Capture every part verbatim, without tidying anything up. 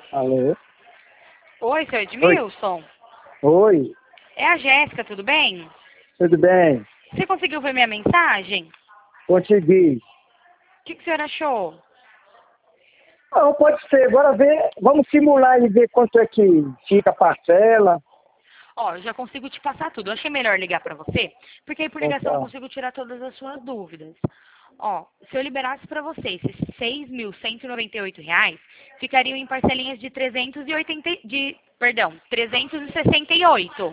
Alô? Oi, seu Oi. Edmilson? Oi, É a Jéssica, tudo bem? tudo bem? Você conseguiu ver minha mensagem? Consegui. O que, que o senhor achou? Não, pode ser. Agora ver, vamos simular e ver quanto é que fica a parcela. Ó, eu já consigo te passar tudo. Eu achei melhor ligar pra você, porque aí por ligação eu Tá. consigo tirar todas as suas dúvidas. Ó, se eu liberasse pra você esses seis mil cento e noventa e oito reais, ficariam em parcelinhas de trezentos e oitenta, de, perdão, trezentos e sessenta e oito.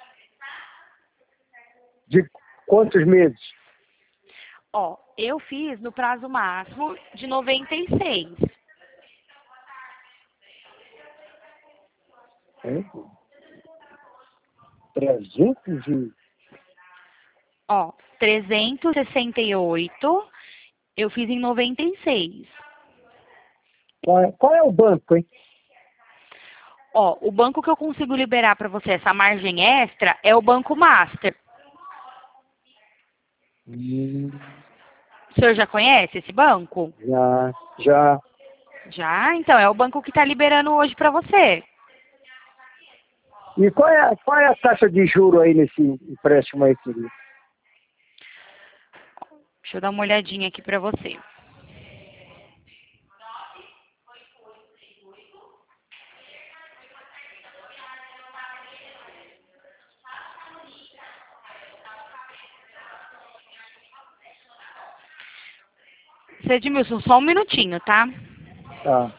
De quantos meses? Ó, eu fiz no prazo máximo de noventa e seis. Hein? trezentos e... Ó, trezentos e sessenta e oito, eu fiz em noventa e seis. Qual é, qual é o banco, hein? Ó, o banco que eu consigo liberar para você essa margem extra é o Banco Master. Hum, O senhor já conhece esse banco? já, já. Já? Então, é o banco que está liberando hoje para você. E qual é, a- qual é a taxa de juro aí nesse empréstimo aí, querido? Deixa eu dar uma olhadinha aqui para você. Seu Edmilson, só um minutinho, tá? Tá.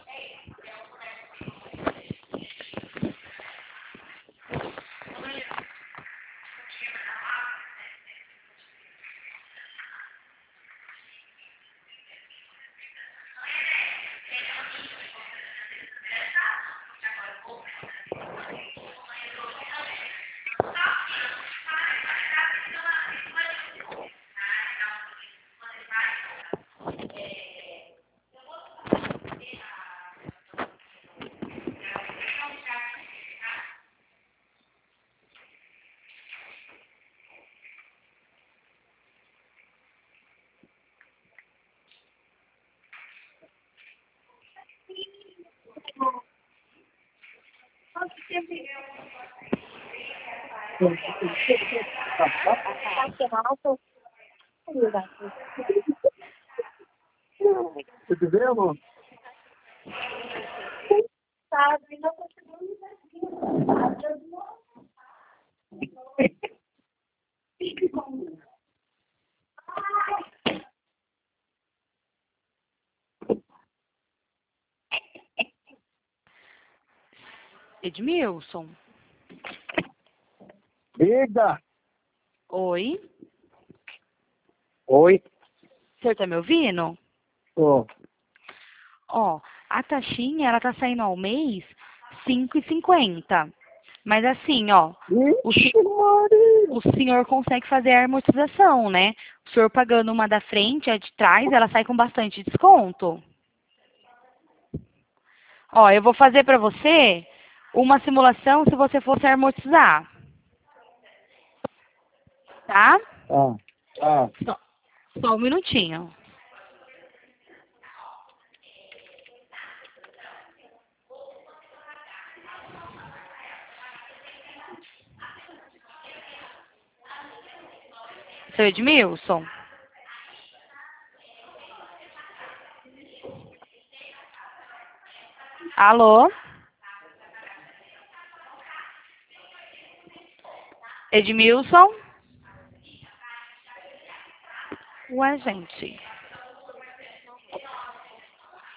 Tudo bem, amor? Edmilson? Liga. Oi? Oi. O senhor tá me ouvindo? Ó. Ó, a taxinha, ela tá saindo ao mês cinco e cinquenta. Mas assim, ó, o, se- Ixi, Maria. o senhor consegue fazer a amortização, né? O senhor pagando uma da frente, a de trás, ela sai com bastante desconto. Ó, eu vou fazer pra você uma simulação se você fosse amortizar, tá? Ah, ah. Só, só um minutinho. Seu Edmilson? Alô? Edmilson? Ué, gente.